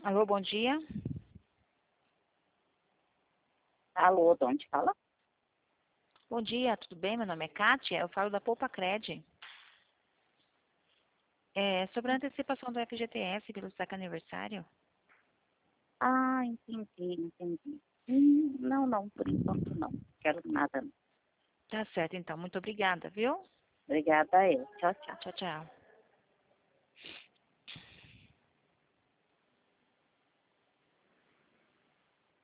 Alô, bom dia. Alô, de onde fala? Bom dia, tudo bem? Meu nome é Kátia, eu falo da Poupa Cred. É sobre a antecipação do FGTS pelo saque aniversário. Ah, entendi. Não, por enquanto não. Quero nada. Não. Tá certo, então. Muito obrigada, viu? Obrigada a eu. Tchau, tchau. Tchau, tchau.